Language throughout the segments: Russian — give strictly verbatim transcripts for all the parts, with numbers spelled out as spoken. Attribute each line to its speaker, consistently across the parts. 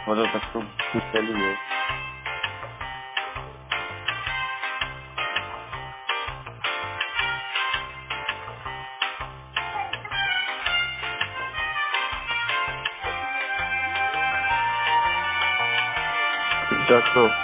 Speaker 1: Вот это так, ну, пустая линия. Так, ну.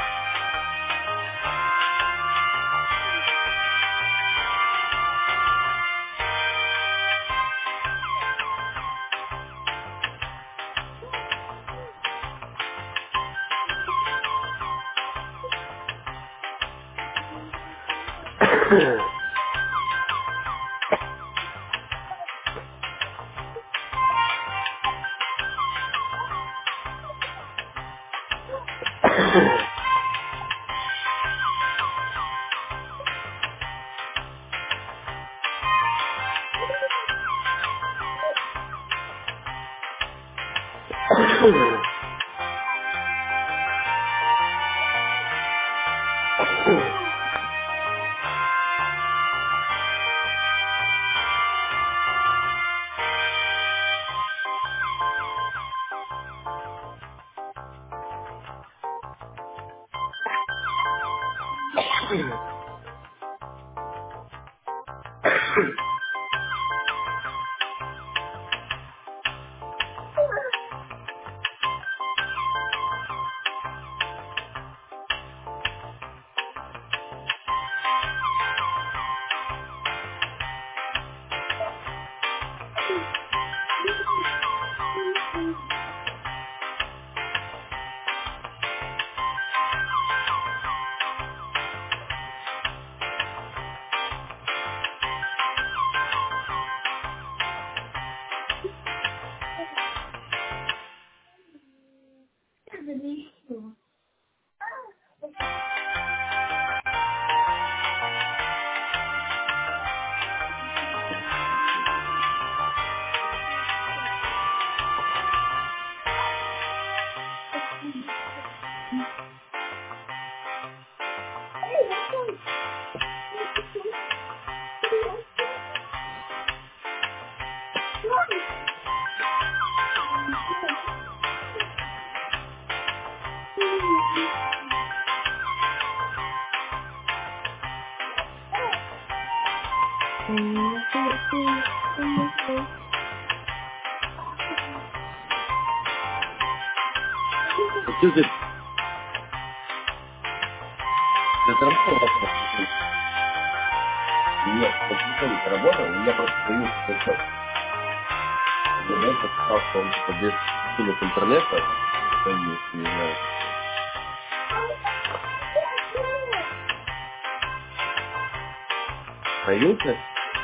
Speaker 1: Что ты? Ты заработал? Нет, по телефону ты работал, у меня просто появился звонок. Я сказал, что он типа без скинут интернета, появился, не знаю почему. Появился?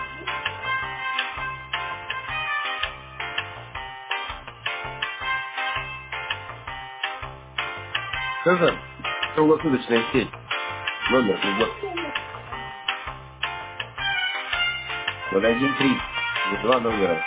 Speaker 1: Что за круглосуточная сеть? Номер круглосуточный. ноль один три. За два номера.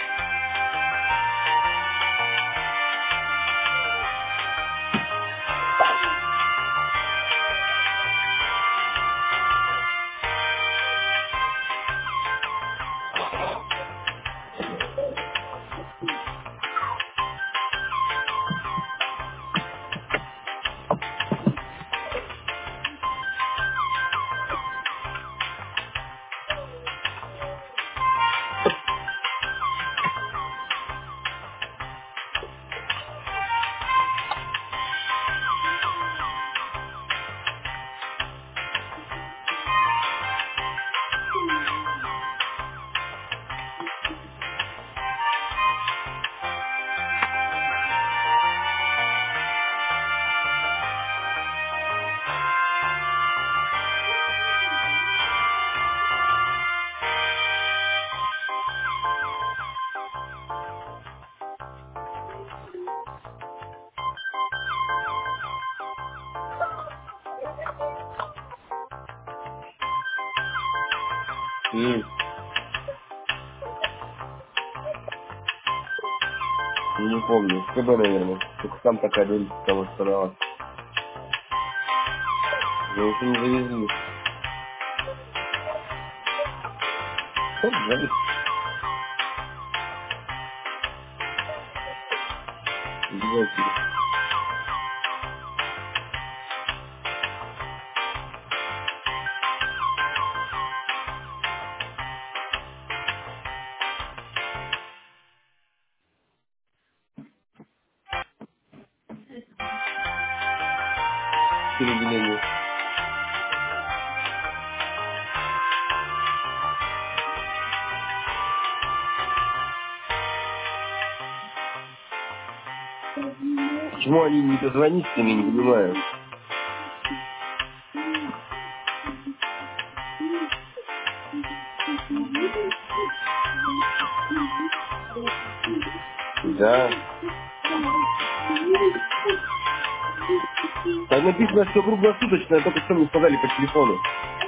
Speaker 1: М, Не помню. СКБ, наверное. Только там такая дверь там оставалась. Но еще не завезли. Что звонит? Обязательно. переделению. Почему они не дозвонились, я не понимаю. Да. Так написано, что круглосуточно, только что мне сказали по телефону.